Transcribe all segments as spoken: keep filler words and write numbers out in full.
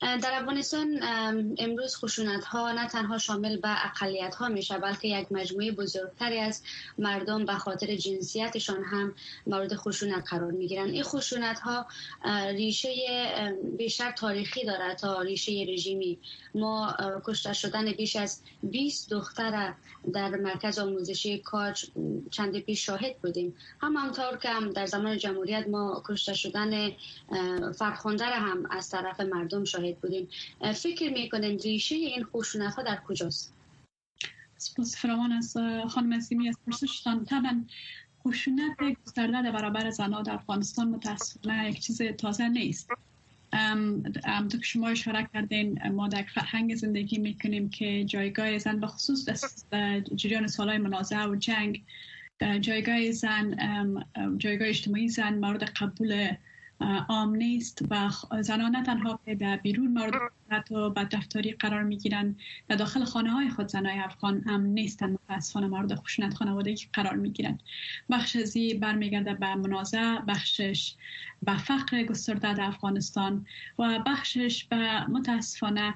در افغانستان امروز خشونت ها نه تنها شامل به اقلیت ها میشه، بلکه یک مجموعه بزرگتری از مردم به خاطر جنسیتشان هم مورد خشونت قرار میگیرن. این خشونت ها ریشه بیشتر تاریخی داره تا ریشه رژیمی. ما کشته شدن بیش از بیست دختر در مرکز آموزشی کاج چند پیش شاهد بودیم. همانطور که هم در زمان جمهوریت ما کشته شدن فرخنده را هم از طرف مردم شاهد بودیم. فکر میکنین ریشه این خشونت ها در کجاست؟ سپاس فراوان از خانم عظیمی از پرسشتان. طبعا خشونت گسترده در برابر زنان در افغانستان متاسفانه یک چیز تازه نیست. همونطور که شما اشاره کردین ما در فرهنگ زندگی میکنیم که جایگاه زن به خصوص در جریان سالهای منازعه و جنگ، جایگاه زن، جایگاه اجتماعی زن مورد قبول عام نیست و زنان نه تنها که در بیرون مورد خشونت و بدرفتاری قرار میگیرن، در داخل خانه های خود زنای افغان هم نیستن متاسفانه مورد خشونت خانوادگی قرار میگیرن. بخش ازی برمیگرده به منازعه، بخشش به فقر گسترده در افغانستان و بخشش به متاسفانه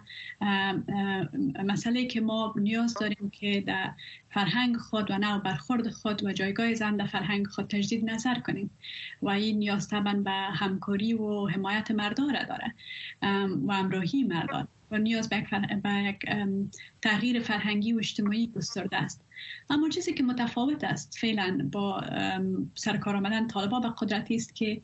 مسئله که ما نیاز داریم که در فرهنگ خود و نوع برخورد خود و جایگاه زن در فرهنگ خود تجدید نظر کنیم و این نیاز طبعا به همکاری و حمایت مردان را داره و همراهی مردان و نیاز به یک تغییر فرهنگی و اجتماعی گسترده است. اما چیزی که متفاوت است فعلا با سرکار آمدن طالبان به قدرت است که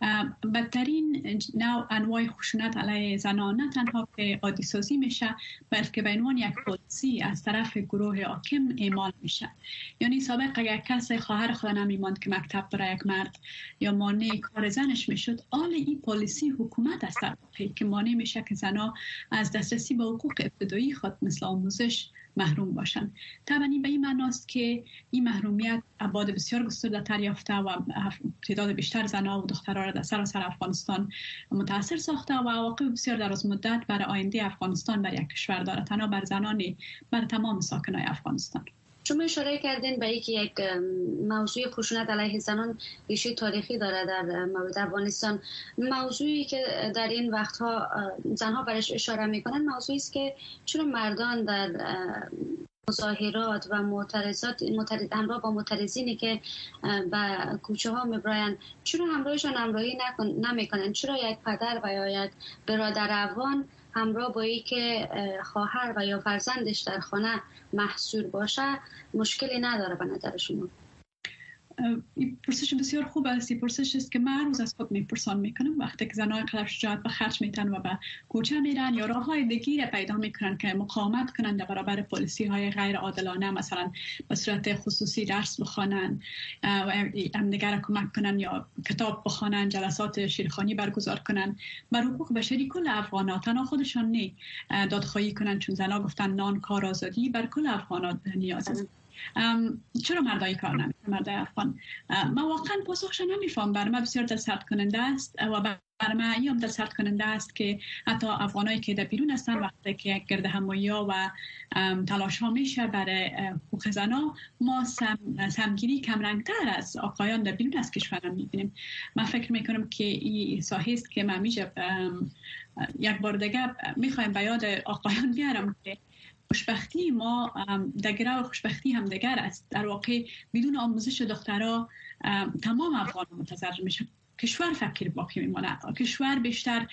بدترین نوع انواع خشونت علیه زنان نه تنها که عادی سازی میشه بلکه به عنوان یک پالیسی از طرف گروه حاکم اعمال میشه. یعنی سابق اگر کسی خواهر خود نمیماند که مکتب بره یک مرد یا مانع کار زنش میشد، حال این پالیسی حکومت است که مانع میشه که زنها از دسترسی به حقوق ابتدایی خود مثل آموزش محروم باشند. طبعا این به این معناست که این محرومیت ابعاد بسیار گسترده تر یافته و تعداد بیشتر زنها و دخترها را در سراسر افغانستان متاثر ساخته و عواقب بسیار دراز مدت برای آینده افغانستان بر یک کشور داره، تنها بر زنان، بر تمام ساکنان افغانستان. شما اشاره کردین به اینکه یک موضوع خشونت علیه زنان ریشه تاریخی داره در مورد افغانستان. موضوعی که در این وقتها زنها برش اشاره میکنن موضوعی است که چرا مردان در مظاهرات و معترضات همراه با معترضینی که به کوچه ها میبراین چرا همراهشان همراهی نمیکنن؟ چرا یک پدر و یا یک برادر افغان همراه با ای که خواهر و یا فرزندش در خانه محصور باشه مشکلی نداره به نظر شما؟ این پرسش بسیار خوب است. این پرسش است که من هر روز از خود میپرسان میکنم وقتی که زنای قدر شجاعت به خرج میتن و به کوچه میرن یا راه های دیگری پیدا میکنن که مقاومت کنن در برابر پالیسی های غیر عادلانه، مثلا به صورت خصوصی درس بخوانن و همدیگر را کمک کنن یا کتاب بخوانن، جلسات شیرخوانی برگزار کنن، بر حقوق بشری کل افغان‌ها، تنها خودشان نه، دادخواهی کنن، چون زنا گفتن نان کار آزادی بر کل افغان‌ها نیاز است. چرا مردای کار نمیکنن؟ مردای افغان من واقعا پاسخش نمیفهم. برای من بسیار دلسرد کننده است و برای من این هم دلسرد کننده است که حتی افغانایی که در بیرون هستن وقتی که یک گرد همایی و تلاش ها میشه برای حقوق زنا، ما سم، سمگیری کمرنگتر از آقایان در بیرون از کشورم میبینیم. من فکر میکنم که این ساحه است که من میشه یک بار دیگه میخوایم به یاد آقایان بیارم که خوشبختی ما در گروه خوشبختی هم دیگر است. در واقع بدون آموزش دخترها تمام افغان متضرر میشه. کشور فقیر باقی میمونه. کشور بیشتر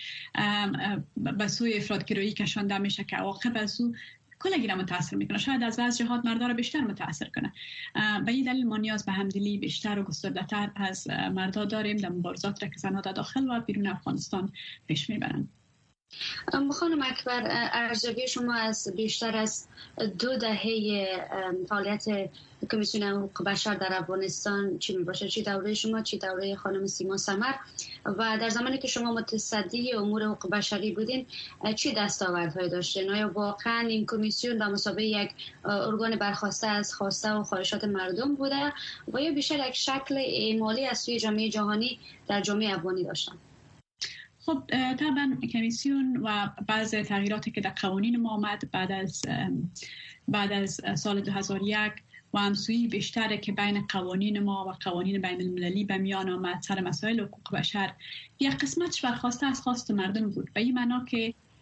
به سوی افراطگرایی کشانده میشه که عواقب از او کلگی را متاثر میکنه. شاید از بعض جهات مردا را بیشتر متاثر کنه. به این دلیل ما نیاز به همدلی بیشتر و گسترده‌تر از مردا داریم در مبارزات را که زنها در داخل و بیرون افغانستان پیش میبرند. خانم اکبر، ارزیابی شما از بیشتر از دو دهه فعالیت کمیسیون حقوق بشر در افغانستان چی میباشه؟ چی دوره شما، چی دوره خانم سیما سمر؟ و در زمانی که شما متصدی امور حقوق بشری بودین چی دستاوردهایی داشتین؟ آیا واقعا این کمیسیون به مثابه یک ارگان برخواسته از خواسته و خواهشات مردم بوده و یا بیشتر یک شکل اعمالی از سوی جامعه جهانی در جامعه افغانی داشتن؟ خب طبعا کمیسیون و بعض تغییراتی که در قوانین ما آمد بعد از بعد از سال دو هزار و یک و همسویی بیشتره که بین قوانین ما و قوانین بین المللی به میان آمد سر مسائل حقوق بشر، یک قسمتش برخواسته از خواست مردم بود. به این معنا که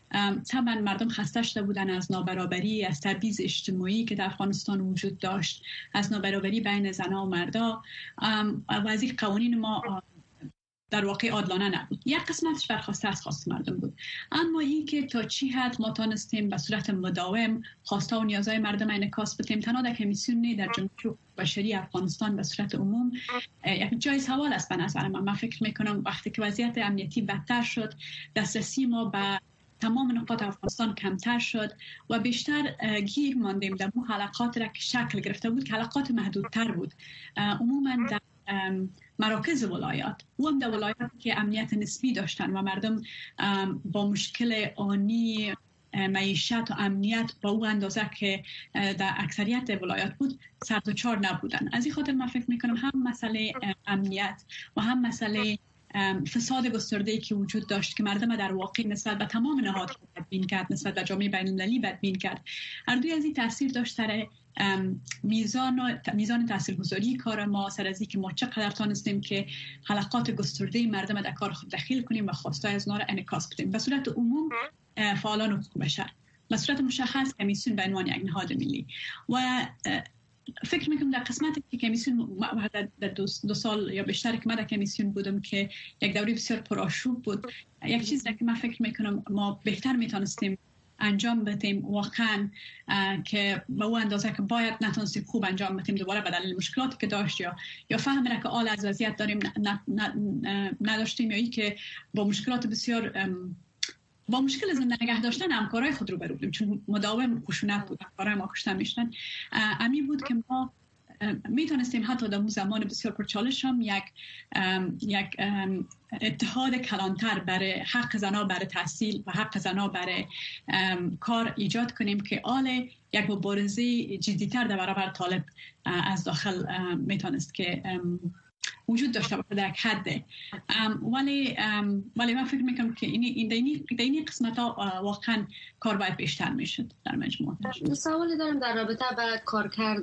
طبعا مردم خسته شده بودن از نابرابری، از تبعیض اجتماعی که در افغانستان وجود داشت، از نابرابری بین زنها و مردا و از این قوانین ما در واقع عادلانه نبود. یک قسمتش برخواسته از خواست مردم بود، اما این که تا چی حد ما تانستیم به صورت مداوم خواسته و نیازهای مردم انعکاس بدیم. تنها در کمیسیون در جمهوری بشری افغانستان به صورت عموم یک جای سوال است به نظر من. من فکر میکنم وقتی که وضعیت امنیتی بدتر شد، دسترسی ما به تمام نقاط افغانستان کمتر شد و بیشتر گیر ماندیم در اون حلقات را که شکل گرفته بود که حلقات محدودتر بود، عموما در مراکز ولایات و هم در ولایات که امنیت نسبی داشتن و مردم با مشکل آنی معیشت و امنیت با او اندازه که در اکثریت ولایات بود سر و چار نبودن. از این خاطر من فکر میکنم هم مسئله امنیت و هم مسئله فساد گسترده‌ای که وجود داشت که مردم در واقع نسبت به تمام نهادها بدبین کرد، نسبت به جامعه بین‌المللی بدبین کرد، هر دوی از این تاثیر داشت سر میزان و میزان تاثیرگذاری کار ما، سر از اینکه ما چقدر تانستیم که حلقات گسترده مردم در کار خود دخیل کنیم و خواستای از اونا را انعکاس بدیم. به صورت عموم فعالان حقوق بشر، به صورت مشخص کمیسیون به عنوان یک نهاد ملی و فکر میکنم در قسمتی که کمیسیون در دو, دو سال یا بیشتر که من در کمیسیون بودم که یک دوره بسیار پرآشوب بود، یک چیزی که من فکر میکنم ما بهتر میتونستیم انجام بدیم واقعا که به اون اندازه که باید نتونستیم خوب انجام بدیم دوباره به دلیل مشکلاتی که داشت یا یا فهم را که آل از وضعیت داریم نداشتیم یا ای که با مشکلات بسیار با مشکل زنده نگه داشتن همکارای خود رو برو بودیم، چون مداوم خشونت بود، همکارای ما کشته میشدن. امی بود که ما میتونستیم حتی در اون زمان بسیار پرچالش هم یک یک اتحاد کلانتر برای حق زنها برای تحصیل و حق زنها برای کار ایجاد کنیم که آل یک مبارزه جدیتر در برابر طالب از داخل میتونست که وجود داشته باشه در یک حد. ولی ولی من فکر میکنم که این این این قسمت ها واقعا کار باید بیشتر میشد در مجموع. سوالی دارم در رابطه با کارکرد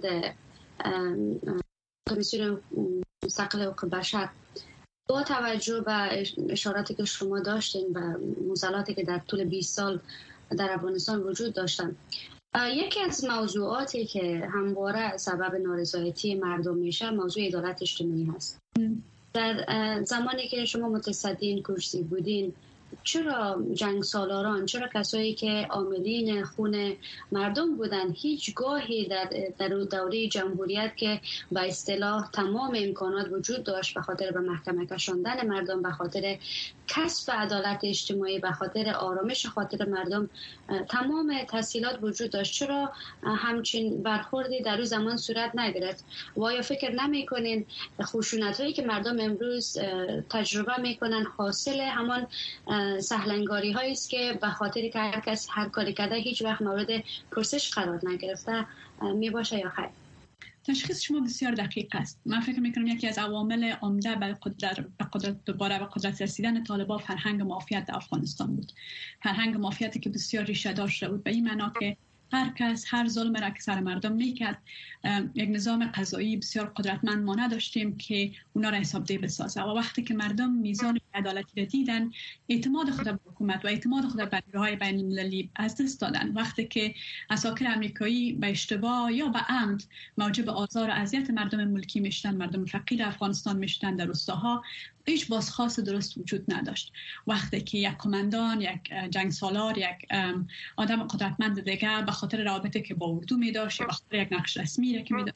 کمیسیون مستقل حقوق بشر با توجه به اشاراتی که شما داشتین و معضلاتی که در طول بیست سال در افغانستان وجود داشتن. یکی از موضوعاتی که همواره سبب نارضایتی مردم میشه موضوع عدالت اجتماعی هست. در زمانی که شما متصدی کرسی بودین، چرا جنگ سالاران، چرا کسایی که عاملین خون مردم بودن هیچگاهی در در دوره جمهوریت که به اصطلاح تمام امکانات وجود داشت به خاطر به محکمه کشاندن مردم، به خاطر کسب عدالت اجتماعی، به خاطر آرامش خاطر مردم تمام تسهیلات وجود داشت، چرا همچین برخوردی در اون زمان صورت نگرفت؟ و آیا فکر نمی‌کنین خشونت‌هایی که مردم امروز تجربه می‌کنن حاصل همان سهلنگاری هایی است که به خاطر که هر کس هر کاری کرده هیچ وقت مورد پرسش قرار نگرفته می باشه یا خیر؟ تشخیص شما بسیار دقیق است. من فکر میکنم یکی از عوامل عمده به قدرت به قدرت دوباره به قدرت رسیدن طالبان فرهنگ مافیات در افغانستان بود. فرهنگ مافیاتی که بسیار ریشه داشته بود، به این معنا که هر کس هر ظلم را که سر مردم میکرد یک نظام قضایی بسیار قدرتمند ما نداشتیم که اونا را حسابدهی بسازه و وقتی که مردم میزان عدالتی را دیدن اعتماد خود به حکومت و اعتماد خود به نیروهای بین المللی از دست دادن. وقتی که عساکر امریکایی به اشتباه یا به عمد موجب آزار و اذیت مردم ملکی میشدن، مردم فقیر افغانستان میشدن در روستاها، هیچ بازخواست درست وجود نداشت. وقتی که یک کماندان، یک جنگ سالار، یک آدم قدرتمند دیگه به خاطر رابطه که با اردو می داشت یا به خاطر یک نقش رسمی را که می داشت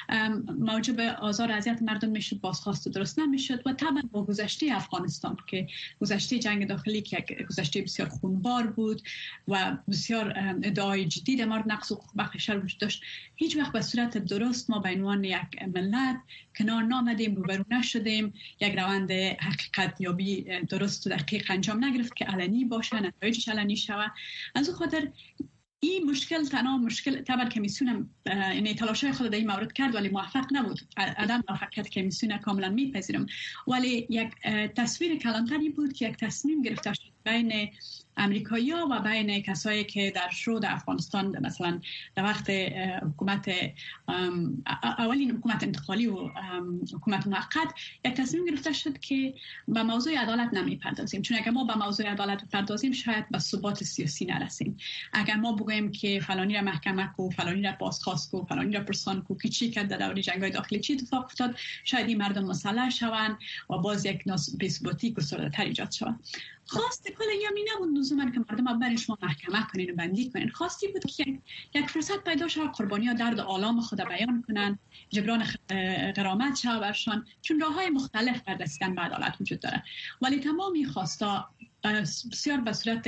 موجب آزار اذیت مردم میشد، بازخواست درست نمیشد. و طبعا با گذشته افغانستان که گذشته جنگ داخلی که یک گذشته بسیار خونبار بود و بسیار ادعای جدی در مورد نقض حقوق بشر وجود داشت، هیچ وقت به صورت درست ما به عنوان یک ملت کنار نآمدیم، روبرو نشدیم، یک روند حقیقت یابی درست و دقیق انجام نگرفت که علنی باشه، نتایجش علنی شود. از اون خاطر این مشکل تنها مشکل طبعا کمیسیون یعنی تلاش‌های خود در این مورد کرد ولی موفق نبود. عدم موفقیت کمیسیون کاملا میپذیرم، ولی یک تصویر کلانتری بود که یک تصمیم گرفته شد بین امریکایی‌ها و بین کسایی که در شروع افغانستان مثلا در وقت حکومت اولین حکومت انتقالی و حکومت موقت یک تصمیم گرفته شد که به موضوع عدالت نمی‌پردازیم، چون اگر ما به موضوع عدالت بپردازیم شاید به ثبات سیاسی نرسیم. اگر ما بگوییم که فلانی را محکمه کو، فلانی را بازخواست کو، فلانی را پرسان کو که چی کرد در دوره جنگ‌های داخلی چی اتفاق افتاد، شاید این مردم مسلح شوند و باز یک بی‌ثباتی گسترده‌تر ایجاد شود. خواسته کل یامی نبود لزوما که مردم برای شما محکمه کنین و بندی کنین، خواستی بود که یک فرصت پیدا شود قربانی‌ها درد آلام خود بیان کنن، جبران غرامت شود برشان، چون راه‌های مختلف بر رسیدن به عدالت وجود داره. ولی تمامی خواستا بسیار به صورت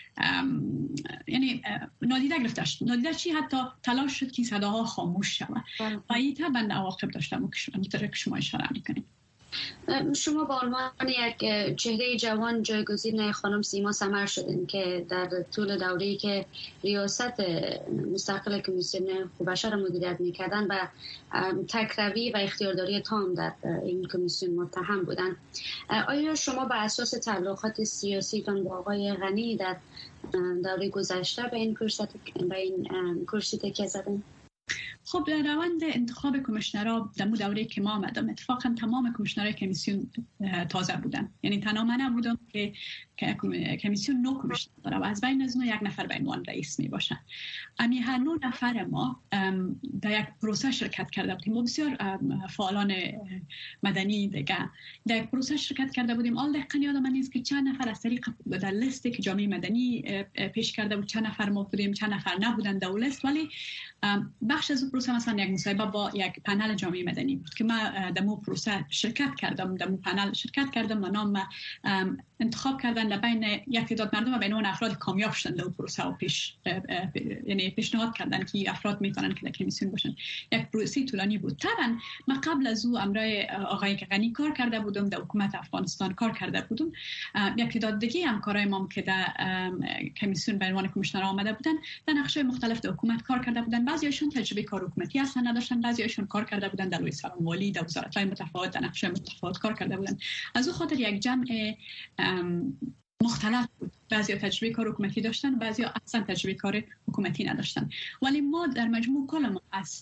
یعنی نادیده گرفته شد. نادیده چی؟ حتی تلاش شد که صداها خاموش شود و این طبعا عواقب داشته که شما اشاره می‌کنید. شما با عنوان یک چهره جوان جایگزین خانم سیما سمر شدین که در طول دوره‌ای که ریاست مستقل کمیسیون حقوق بشر مدیریت می‌کردن و تکروی و اختیارداری تام در این کمیسیون متهم بودن. آیا شما به اساس تعلقات سیاسیتان با آقای غنی در دوره گذشته به این کرسی به این کرسی تکیه زدین؟ خب در روند انتخاب کمیشنرها در دوره که ما آمدم اتفاقا تمام کمیشنرهای کمیسیون تازه بودن، یعنی تنها من نبودم که کمیسیون نو کمیشنر داره و از بین از نو یک نفر به عنوان رئیس می باشن. امی هر نو نفر ما در یک پروسه شرکت کرده بودیم. ما بسیار فعالان مدنی دیگه در یک پروسه شرکت کرده بودیم. آل دقیقا یادم نیست که چند نفر از طریق در لیستی که جامعه مدنی پیش کرده بود چند نفر ما بودیم، چند نفر نبودن در لیست، ولی بخش از پروسه مثلا یک مصاحبه با یک پنل جامعه مدنی بود که من در مو پروسه شرکت کردم، در مو پنل شرکت کردم و نام انتخاب کردن در بین یک تعداد مردم و بین اون افراد کامیاب شدن در پروسه و پیش یعنی پیشنهاد کردن که افراد میتونن که در کمیسیون باشن. یک پروسه طولانی بود. طبعا من قبل از او امرای آقای غنی کار کرده بودم، در حکومت افغانستان کار کرده بودم. یک تعداد دیگه همکارای ما که در کمیسیون به عنوان کمیشنر آمده بودن در نقشه مختلف در حکومت کار کرده بودن. بعضیاشون تجربه کار حکومتی اصلا نداشتن، بعضیاشون کار کرده بودن در وزارت مالی، در وزارت‌های متفاوت، در نقشه متفاوت کار کرده بودن. از اون خاطر یک جمع مختلف بود. بعضی تجربه کار حکومتی داشتن، بعضی اصلا تجربه کار حکومتی نداشتن. ولی ما در مجموع کل ما از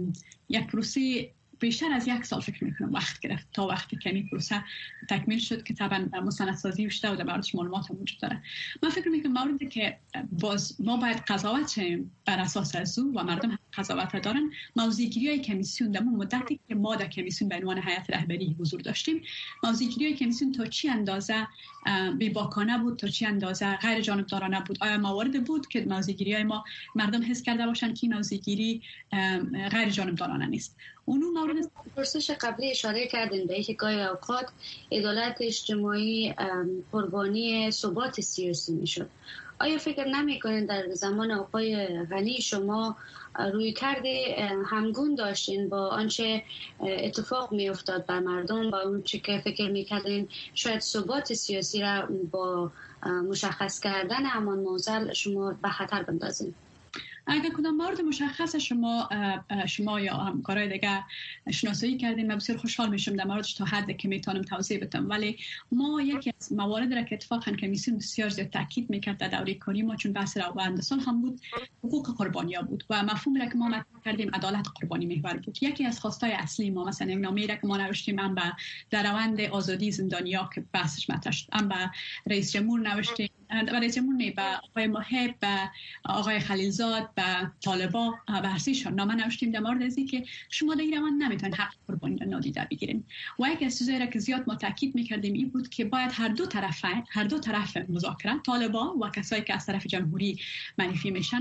یک پروسه بیشتر از یک سال فکر میکنم وقت گرفت تا وقتی که این پروسه تکمیل شد که طبعا مستندسازی شده و در موردش معلومات وجود داره. من فکر میکنم موردی که باز ما باید قضاوت کنیم بر اساس از او و مردم هم قضاوت دارن، موضوعگیری کمیسیون در مدتی که ما در کمیسیون به عنوان هیئت رهبری حضور داشتیم، موضوعگیری کمیسیون تا چی اندازه بی‌باکانه بود، تا چی اندازه غیر جانبدارانه بود. آیا موارد بود که موضوعگیری ما مردم حس کرده باشن که موضوعگیری غیر جانبدارانه نیست؟ اونو مورد پرسش قبلی اشاره کردین به اینکه گاهی اوقات عدالت اجتماعی قربانی ثبات سیاسی میشد. آیا فکر نمی‌کنین در زمان آقای غنی شما روی کرده همگون داشتین با آنچه اتفاق میافتاد بر مردم، با اونچه که فکر میکردین شاید ثبات سیاسی را با مشخص کردن همان معضل شما به خطر بندازین؟ اگر کدام مورد مشخص شما شما یا همکارای دیگه شناسایی کردین، من بسیار خوشحال میشم در موردش تا حدی که میتونم توضیح بدم. ولی ما یکی از موارد را که اتفاقا کمیسیون بسیار زیاد تاکید میکرد در دوره کاری ما، چون بحث روند سال هم بود، حقوق قربانی‌ها بود و مفهومی را که ما مطرح کردیم عدالت قربانی محور بود. یکی از خواستای اصلی ما مثلا یک نامه‌ای را که ما نوشتیم هم به در روند آزادی زندانی‌ها که بحثش مطرح شد، هم به رئیس جمهور نوشتیم، به رئیس جمهور نه، به آقای محب، به آقای خلیلزاد، به طالبان، به هرسیشان نامه نوشتیم در مورد ازی که شما در این روند نمیتونید حق قربانی را نادیده بگیرین. و یک از چیزایی را که زیاد ما تاکید میکردیم این بود که باید هر دو طرف هر دو طرف مذاکره، طالبان و کسایی که از طرف جمهوری منفی میشن،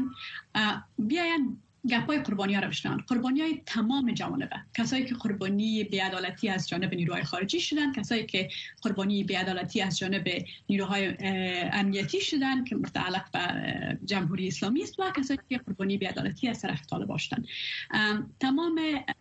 بیاین گپای قربانی‌ها رو بشنون. قربانی‌های تمام جوانبه، کسایی که قربانی بی‌عدالتی از جانب نیروهای خارجی شدن، کسایی که قربانی بی‌عدالتی از جانب نیروهای امنیتی شدن که متعلق به جمهوری اسلامی است، و کسایی که قربانی بی‌عدالتی از طرف طالبان شدن. تمام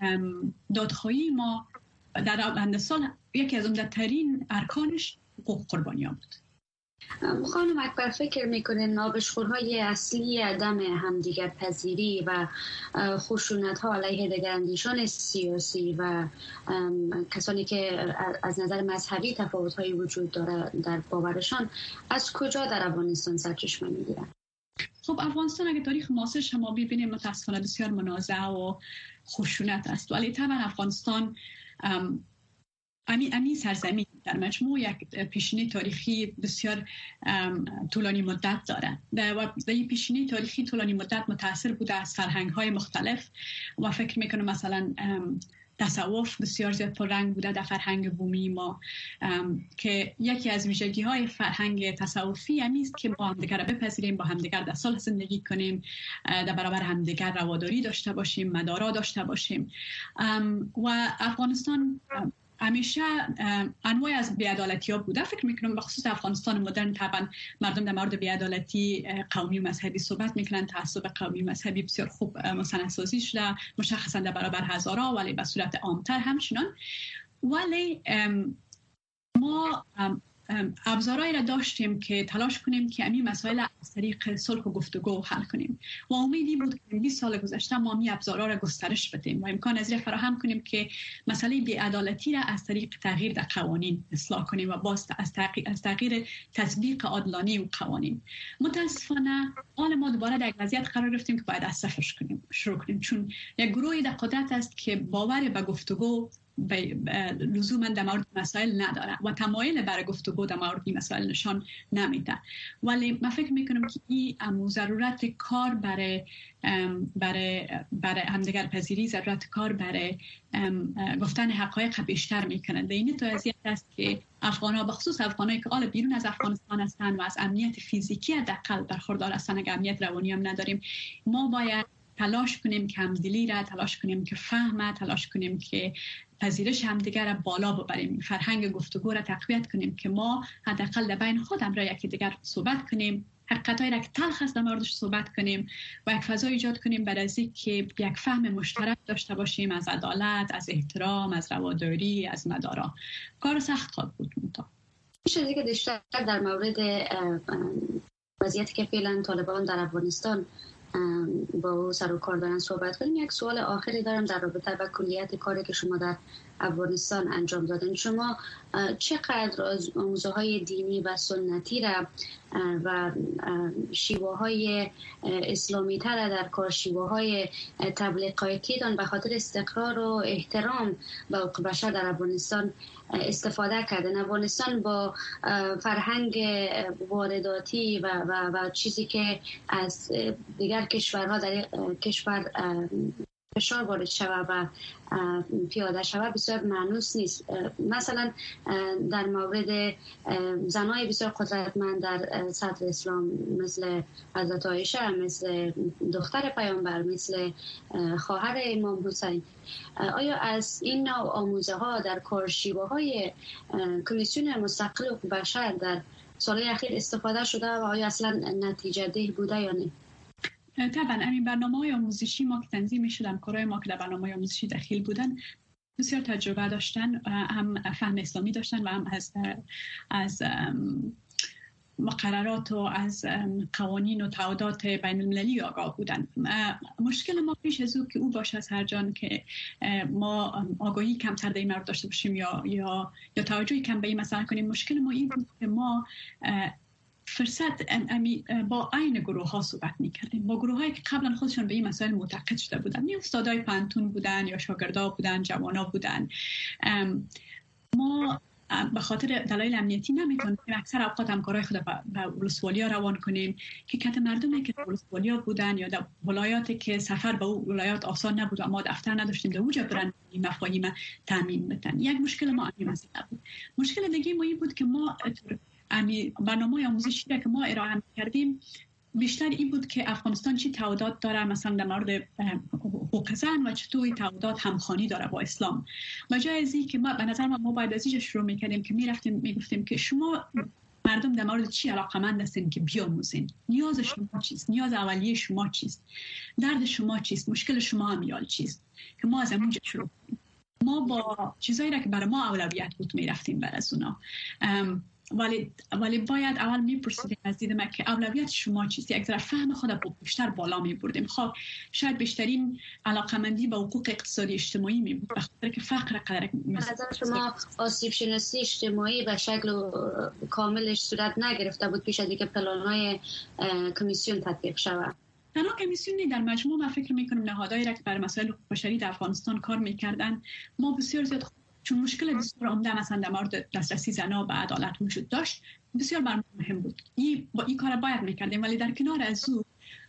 دادخواهی ما در روند سال یکی از عمده‌ترین ارکانش حقوق قربانی‌ها بود. خانم اکبر، فکر میکنین نابشخورهای اصلی عدم همدیگر پذیری و خشونت ها علیه دگراندیشان سیاسی و کسانی که از نظر مذهبی تفاوت هایی وجود داره در باورشان از کجا در افغانستان سرچشمه میگیرن؟ خب افغانستان اگه تاریخ معاصر شما ببینیم متاسفانه بسیار منازعه و خشونت است، ولی طبعا افغانستان امی امی سرزمین در مجموع یک پیشینه تاریخی بسیار طولانی مدت دارد و این پیشینه تاریخی طولانی مدت متأثر بوده از فرهنگ‌های مختلف و فکر میکنم مثلا تصوف بسیار زیاد پررنگ بوده در فرهنگ بومی ما که یکی از ویژگی‌های فرهنگ تصوفی همین است که با همدیگر بپذیریم، با همدیگر در صلح زندگی کنیم، در برابر همدیگر رواداری داشته باشیم، مدارا داشته باشیم. و افغانستان همیشه انواع از بی‌عدالتی ها بوده. فکر میکنم بخصوص افغانستان مدرن طبعا مردم در مورد بی‌عدالتی قومی و مذهبی صحبت میکنن، تعصب قومی و مذهبی بسیار خوب مستندسازی شده، مشخصا در برابر هزارا، ولی به صورت عامتر همچنان. ولی ما ابزارهایی را داشتیم که تلاش کنیم که همین مسائل از طریق صلح و گفتگو حل کنیم و امیدی بود که بیست سال گذشته ما همین ابزارها را گسترش بدیم و امکان از فراهم کنیم که مسئله بی‌عدالتی را از طریق تغییر در قوانین اصلاح کنیم و باز از تغییر از تغییر تطبیق عادلانه و قوانین. متاسفانه حال ما دوباره در یک وضعیت قرار گرفتیم که باید از صفر کنیم شروع کنیم، چون یک گروهی در قدرت است که باور به گفتگو لزوما در مورد مسائل نداره و تمایل برای گفتگو در مورد این مسائل نشان نمیده. ولی من فکر میکنم که این امو ضرورت کار برای برای برای همدیگر پذیری، ضرورت کار برای گفتن حقایق بیشتر میکنه. در این تو وضعیت است که افغان‌ها به خصوص افغانایی که حالا بیرون از افغانستان هستند و از امنیت فیزیکی حداقل برخوردار هستند، اگر امنیت روانی هم نداریم، ما باید تلاش کنیم که همدلی را، تلاش کنیم که فهم، تلاش کنیم که پذیرش همدیگر را بالا ببریم، فرهنگ گفتگو را تقویت کنیم که ما حداقل در بین خودم را یکی دیگر صحبت کنیم، حقیقتایی را که تلخ است در موردش صحبت کنیم و یک فضا ایجاد کنیم برای از که یک فهم مشترک داشته باشیم از عدالت، از احترام، از رواداری، از مدارا. کار سخت خواهد بود. متا میشه دیگه بیشتر در مورد وضعیتی که فعلا طالبان در افغانستان با او سر و کار دارن صحبت کنیم. یک سوال آخری دارم در رابطه با کلیت کاری که شما در افغانستان انجام دادن. شما چقدر از آموزه‌های دینی و سنتی را و شیوه های اسلامی تر در کار، شیوه های تبلیغاتی دان به خاطر استقرار و احترام به حقوق بشر در افغانستان استفاده کردن؟ افغانستان با فرهنگ وارداتی و, و, و چیزی که از دیگر کشورها در کشور فشار وارد شود و پیاده شود بسیار مانوس نیست. مثلا در مورد زنای بسیار قدرتمند در صدر اسلام مثل حضرت عایشه، مثل دختر پیامبر، مثل خواهر امام حسین، آیا از این نوع آموزه ها در کارشیوه های کمیسیون مستقل حقوق بشر در سالهای اخیر استفاده شده و آیا اصلا نتیجه ده بوده یا نه؟ طبعا همین برنامه‌های آموزشی ما که تنظیم شدن، کارهای ما که در برنامه‌های آموزشی داخل بودن بسیار تجربه داشتن، هم فهم اسلامی داشتن و هم از از مقررات و از قوانین و تعهدات بین المللی آگاه بودن. مشکل ما پیش از او که او باشه از هر جان که ما آگاهی کمتر در این مورد داشته باشیم یا یا یا توجهی کم به این مسئله کنیم. مشکل ما این بود که ما فرصت با عین گروه ها صحبت میکردیم، با گروه هایی که قبلا خودشون به این مسائل معتقد شده بودن، یا استادای پانتون بودن یا شاگردا بودن، جوانا بودن. ما به خاطر دلایل امنیتی نمیتونیم اکثر اوقات همکارای خود به ولسوالیا روان کنیم که کت مردمی که در ولسوالیا بودن یا در ولایاتی که سفر به اون ولایات آسان نبود و ما دفتر نداشتیم در اونجا برن این مفاهیم تامین بدن. یک مشکل ما این مسئله بود. مشکل دیگه ما این بود که ما امی برنامه آموزشی که ما ارائه کردیم بیشتر این بود که افغانستان چی تعهدات داره مثلا در مورد حقوق زن و چطور تعهدات همخوانی داره با اسلام. و جای از این که ما به نظر ما باید از اینجا شروع میکردیم که میرفتیم میگفتیم که شما مردم در مورد چی علاقه‌مند هستین که بیاموزین، نیاز شما چیست، نیاز اولیه شما چیست، درد شما چیست، مشکل شما امیال چیست، که ما از اونجا شروع کنیم. ما با چیزایی را که برای ما اولویت بود میرفتیم بر از اونا. ولی ولی باید اول میپرسیدیم از دید من که اولویت شما چیست. یک ذره فهم خود رو بیشتر بالا میبردیم. خب شاید بیشترین علاقمندی به حقوق اقتصادی اجتماعی می بود، بخاطر که فقر قدر نظر شما آسیب شناسی اجتماعی به شکل کاملش صورت نگرفته بود پیش از اینکه پلان‌های کمیسیون تطبیق شود؟ تنها کمیسیونی در مجموع من فکر میکنم نهادهایی را که بر مسائل حقوق بشری در افغانستان کار میکردن ما بسیار زیاد، چون مشکل بسیار عمده مثلا در مورد دسترسی زنها به عدالت وجود داشت، بسیار بر مهم بود. این با این کار باید میکردیم. ولی در کنار از او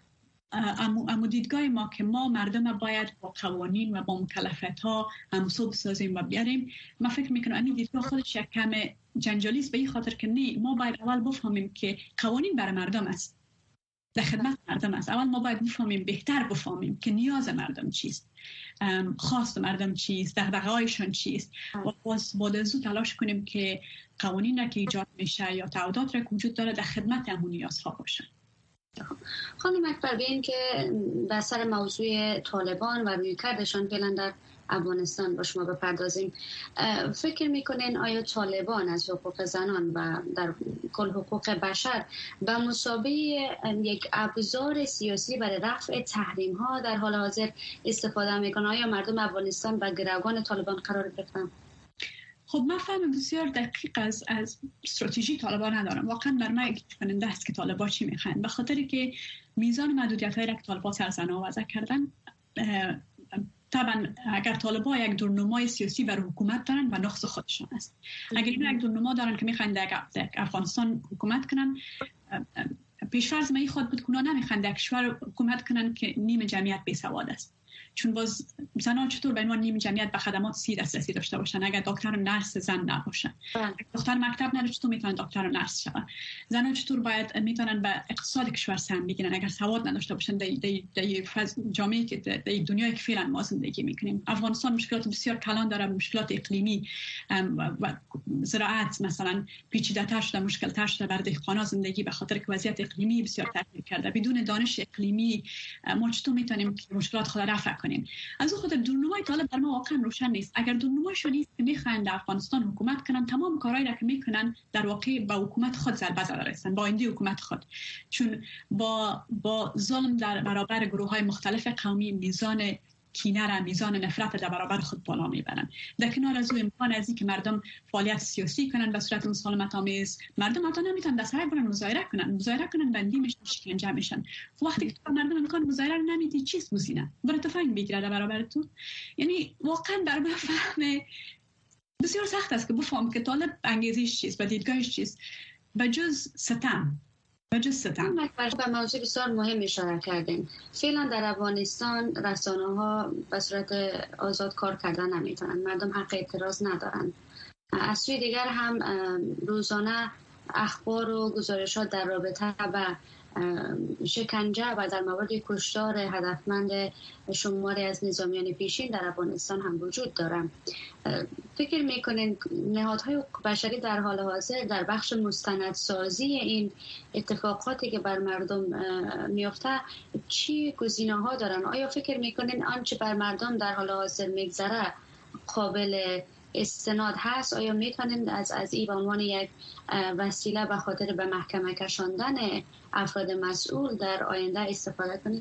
امو دیدگاه ما که ما مردم باید با قوانین و با مکلفیت ها همسو بسازیم و بیاریم، من فکر میکنم این دیدگاه خودش یک کم جنجالی است، به این خاطر که نه، ما باید اول بفهمیم که قوانین برای مردم است، در خدمت مردم است. اول ما باید بفهمیم، بهتر بفهمیم که نیاز مردم چیست، خواست مردم چیست، دغدغه‌هایشون چیست و باز بعد از او تلاش کنیم که قوانین را که ایجاد میشه یا تعهدات را که وجود داره در خدمت همون نیازها باشن. خانم اکبر، ببین که به سر موضوع طالبان و رویکردشان فعلا در افغانستان با شما بپردازیم. فکر میکنین آیا طالبان از حقوق زنان و در کل حقوق بشر به مثابه یک ابزار سیاسی برای رفع تحریم ها در حال حاضر استفاده میکنن؟ آیا مردم افغانستان به گروگان طالبان قرار گرفتن؟ خب من فهم بسیار دقیق از از استراتژی طالبان ندارم. واقعا بر من کننده است که طالبان چی میخوان، به خاطر که میزان محدودیت‌هایی را که طالبان سر زنها وضع کردن، طبعا اگر طالبان یک دورنمای سیاسی برای حکومت دارن و نقص خودشان است. اگر این یک دورنما دارن که میخوان در افغانستان حکومت کنن، پیش‌فرض من خود بود که اونا نمیخوان در کشور حکومت کنن که نیم جمعیت بیسواد است. چون باز زنان چطور به عنوان نیم جمعیت به خدمات سی دسترسی داشته باشن اگر دکتر و نرس زن نباشن؟ دکتر مکتب نداره، چطور میتونن دکتر و نرس شون؟ زنان چطور باید میتونن به اقتصاد کشور سهم بگیرن اگر سواد نداشته باشن در در جامعه که در دنیایی که فعلا ما زندگی میکنیم؟ افغانستان مشکلات بسیار کلان داره، مشکلات اقلیمی و زراعت مثلا پیچیده‌تر شده، مشکل‌تر شده برای دهقانا زندگی به خاطر که وضعیت اقلیمی بسیار تغییر کرده. بدون دانش اقلیمی ما چطور میتونیم مشکلات خود رفع کنیم؟ از اون خاطر دورنمای طالب در ما واقعا روشن نیست. اگر دورنمایشون نیست که میخوان در افغانستان حکومت کنن، تمام کارهایی را که میکنن در واقع با حکومت خود ضربه زده رسن، با آینده حکومت خود، چون با با ظلم در برابر گروه‌های مختلف قومی میزان کینه را، میزان نفرت در برابر خود بالا میبرن. در کنار از او امکان از این که مردم فعالیت سیاسی کنن به صورت مسالمت آمیز، مردم حتی نمیتونن دسترسی برن مظاهره کنن، مظاهره کنن بندی میشن، شکنجه میشن. وقتی که مردم امکان مظاهره نمیدی، چیست گزینه؟ برای تفنگ بگیره در برابر تو؟ یعنی واقعا در من فهم بسیار سخت است که بفهم که طالب انگیزش چیست و دیدگاهش چیست به جز ستم. به موضوع بسیار مهم اشاره کردیم. فعلا در افغانستان رسانه‌ها به صورت آزاد کار کردن نمیتونن، مردم حق اعتراض ندارن. از سوی دیگر هم روزانه اخبار و گزارشات در رابطه با شکنجه و در مورد کشتار هدفمند شماری از نظامیان پیشین در افغانستان هم وجود دارند. فکر میکنین نهادهای حقوق بشری در حال حاضر در بخش مستندسازی این اتفاقاتی که بر مردم میفته چی گزینه‌ها دارن؟ آیا فکر میکنین آنچه بر مردم در حال حاضر میگذره قابل استناد هست؟ آیا میتونین از از این به عنوان یک وسیله به خاطر به محکمه کشاندن افراد مسئول در آینده استفاده کنید؟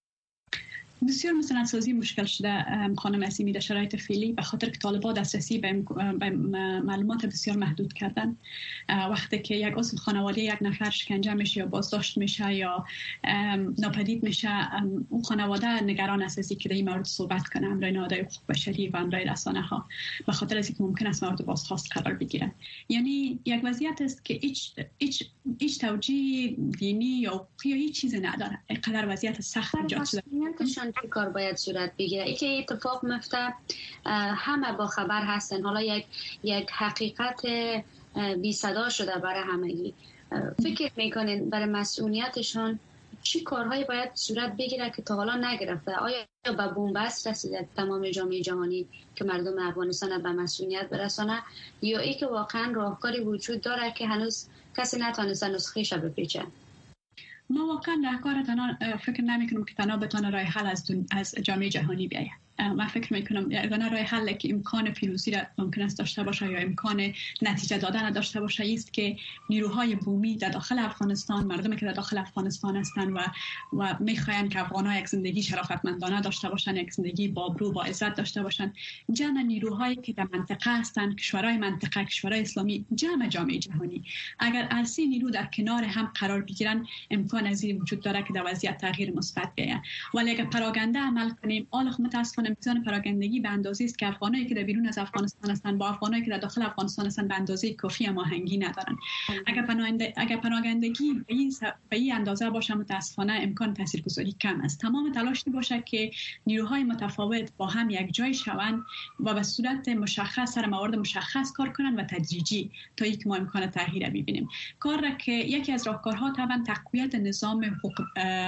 بسیار مستندسازی مشکل شده خانم اسیمی در شرایط فعلی، به خاطر که طالبان دسترسی به معلومات بسیار محدود کردن. وقتی که یک عضو خانواده یک نفر شکنجه میشه یا بازداشت میشه یا ناپدید میشه، اون خانواده نگران است از اینکه در این مورد صحبت کنه امرای نهادهای حقوق بشری و امرای رسانه ها، به خاطر از اینکه ممکن است مورد بازخواست قرار بگیرن. یعنی یک وضعیت است که هیچ هیچ هیچ توجیه دینی یا حقوقی یا هیچ چیزی نداره. اینقدر وضعیت سخت ایجاد شده. چه کار باید صورت بگیره؟ ای که اتفاق میفته همه با خبر هستن، حالا یک یک حقیقت بی صدا شده برای همگی. فکر میکنین برای مسئولیتشان چی کارهایی باید صورت بگیره که تا حالا نگرفته؟ آیا به بنبست رسیده تمام جامعه جهانی که مردم افغانستان به مسئولیت برسانه، یا ای که واقعا راهکاری وجود داره که هنوز کسی نتونسته نسخه‌اش بپیچه؟ ما واقعا راهکار تنها فکر نمی کنم که تنها بتونه راه حل از, از جامعه جهانی بیاید. من فکر میکنم یگانه راه حل که امکان پیروزی را ممکن است داشته باشه یا امکان نتیجه دادن داشته باشه است که نیروهای بومی در داخل افغانستان، مردمی که در داخل افغانستان هستند و و میخواهند که افغان‌ها یک زندگی شرافتمندانه داشته باشند، یک زندگی با آبرو با عزت داشته باشند، جمع نیروهایی که در منطقه هستند، کشورهای منطقه، کشورهای اسلامی، جمع جامعه جهانی، اگر ارسی نیرو در کنار هم قرار بگیرن، امکان از این وجود داره که در وضعیت تغییر مثبت بیاید. ولی اگر پراگنده عمل کنیم، آل متاسفانه میزان پراگندگی به اندازه‌ای است که افغانایی که در بیرون از افغانستان هستند با افغانایی که در داخل افغانستان هستند به اندازه کافی هماهنگی ندارند. اگر پناهنده اگر پراگندگی به این به این اندازه باشه، متاسفانه امکان تاثیرگذاری کم است. تمام تلاش باشه که نیروهای متفاوت با هم یک جای شوند و به صورت مشخص سر موارد مشخص کار کنند و تدریجی تا اینکه ما امکان تغییر ببینیم. کار را که یکی از راهکارها طبعا تقویت نظام حقوق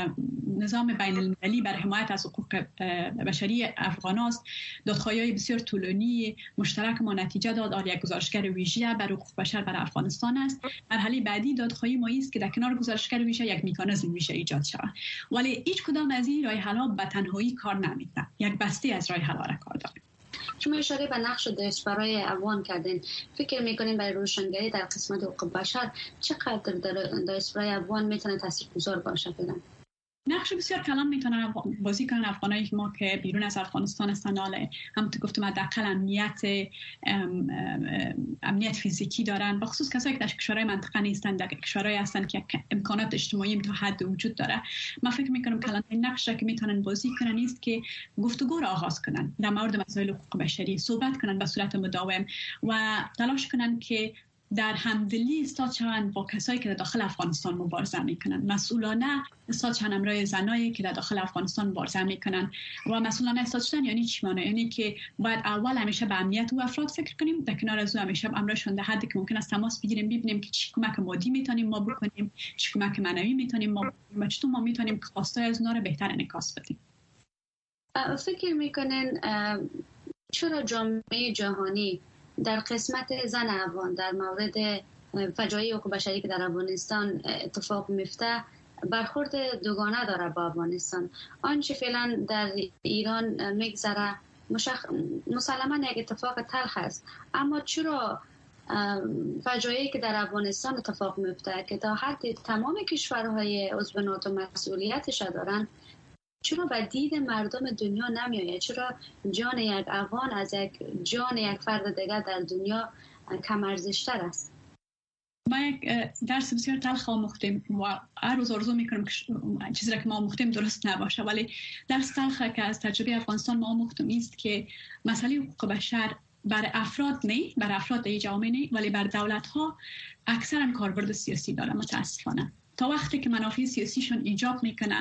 نظام بین المللی برای حمایت از حقوق بشری افغان است. دادخواهی‌های بسیار طولانی مشترک ما نتیجه داد. آل یک گزارشگر ویژه برای حقوق بشر برای افغانستان است. مرحله بعدی دادخواهی ما است که در کنار گزارشگر ویژه یک مکانیزم ویژه ایجاد شود. ولی هیچ کدام از این راه حل‌ها به تنهایی کار نمی‌کنه. یک بسته از راه حل‌ها را کار داریم. شما اشاره به نقش دیاسپورای افغان کردین. فکر می‌کنین برای روشنگری در قسمت حقوق بشر چقدر دیاسپورای افغان میتونه تاثیرگذار باشه فعلا؟ نقش بسیار کلان میتونن بازی کنن افغانایی ما که بیرون از افغانستان هستن. حالا همونطور گفتم حداقل امنیت ام امنیت فیزیکی دارن، بخصوص کسایی که در کشورهای منطقه نیستن، در کشورهایی هستن که امکانات اجتماعی تا حد وجود داره. من فکر میکنم کلان نقش که میتونن بازی کنن است که گفتگو را آغاز کنن در مورد مسائل حقوق بشری، صحبت کنن به صورت مداوم و تلاش کنن که در همدلی ایستاد شوند با کسایی که در داخل افغانستان مبارزه میکنن. مسئولانه ایستاد شوند همراه زنایی که در داخل افغانستان مبارزه میکنن. و مسئولانه ایستاد شدن یعنی چی معنی؟ یعنی که باید اول همیشه به امنیت و افراد فکر کنیم، در کنار از او همیشه همراهشون در حدی که ممکن است تماس بگیریم، ببینیم که چی کمک مادی میتونیم ما بکنیم، چی کمک معنوی میتونیم ما بکنیم و چطور ما میتونیم خواستای از اونها رو بهتر انعکاس بدیم. فکر میکنین چرا جامعه جهانی در قسمت زن افغان در مورد فجایع حقوق بشری که در افغانستان اتفاق میفته برخورد دوگانه داره با افغانستان؟ آنچه فعلا در ایران میگذره مشخ... مسلما یک اتفاق تلخ است، اما چرا فجایعی که در افغانستان اتفاق میفته که تا حد تمام کشورهای عضو ناتو مسئولیتش دارن، چرا به دید مردم دنیا نمیآید؟ چرا جان یک افغان از یک جان یک فرد دیگر در دنیا کم ارزش‌تر است؟ ما یک درس بسیار تلخ آموختیم و هر روز آرزو میکنم که چیزی را که ما آموختیم درست نباشه، ولی درس تلخ که از تجربه افغانستان ما آموختیم است که مسئله حقوق بشر برای افراد نه، برای افراد در جامعه نه، ولی بر دولت ها اکثرا کاربرد سیاسی داره. متاسفانه تا وقتی که منافع سیاسیشون ایجاب میکنه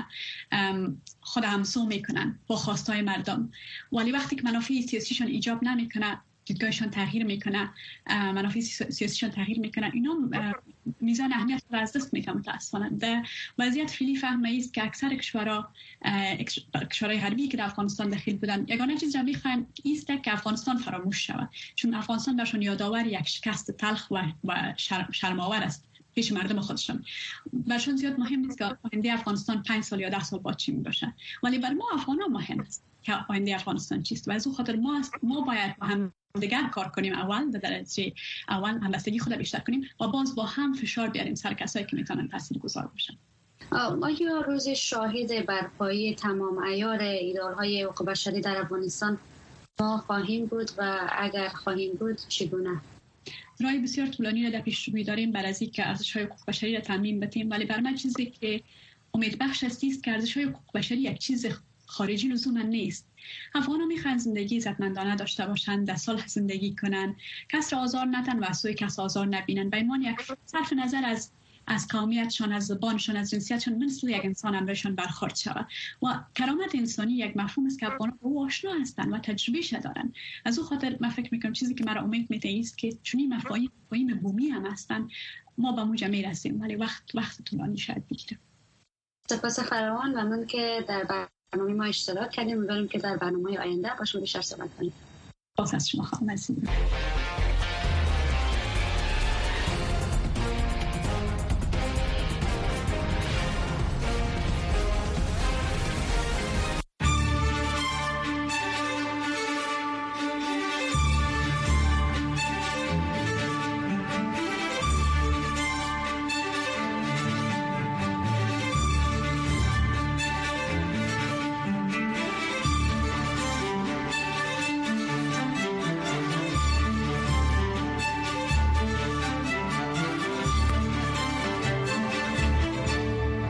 خود همسو میکنن با خواستای مردم، ولی وقتی که منافع سیاسیشون ایجاب نمیکنه، دیدگاهشون تغییر میکنه، منافع سیاسیشون تغییر میکنه، اینا میزان اهمیت رو از دست میدن. متاسفانه در وضعیت فعلی فهمه است که اکثر کشورها کشورهای غربی که در افغانستان داخل بودن یگانه چیز را میخواین است که افغانستان فراموش شود، چون افغانستان برشون یادآور یک شکست تلخ و, و شرم، شرم‌آور است پیش مردم خودشون. برشون زیاد مهم نیست که آینده افغانستان پنج سال یا ده سال بعد چی میباشه، ولی بر ما افغان‌ها مهم است که آینده افغانستان چیست و از اون خاطر ما است ما باید با هم دیگر کار کنیم، اول در درجه اول همبستگی خود بیشتر کنیم و باز با هم فشار بیاریم سر کسایی که میتونن تاثیرگذار باشن. آیا روز شاهد برپایی تمام عیار ایدئال‌های حقوق بشری در افغانستان ما خواهیم بود و اگر خواهیم بود چگونه؟ راه بسیار طولانی را در پیش‌روی داریم برای از اینکه ارزش‌های حقوق بشری را تضمین بدیم، ولی بر من چیزی که امیدبخش است است که ارزش‌های حقوق بشری یک چیز خارجی لزوما نیست. افغان‌ها می‌خواهند زندگی عزتمندانه داشته باشند، در صلح زندگی کنند، کس را آزار ندن و از سوی کس آزار نبینند. به عنوان یک صرف نظر از از قومیتشان، از زبانشان، از جنسیتشان مثل یک انسان امرشان برخورد شود. و کرامت انسانی یک مفهوم است که افغان‌ها با او آشنا هستند و تجربه‌اش دارند. از اون خاطر من فکر می‌کنم چیزی که مرا امید می‌ده است که چون این مفاهیم مفاهیم بومی هم هستند ما به موجه می‌رسیم، ولی وقت وقت طولانی شاید بگیره. سپاس فراوان، ممنون که در برنامه ما اشتراک کردیم. امیدواریم که در برنامه‌های آینده با شما بیشتر صحبت کنیم. باز از شما خواهم.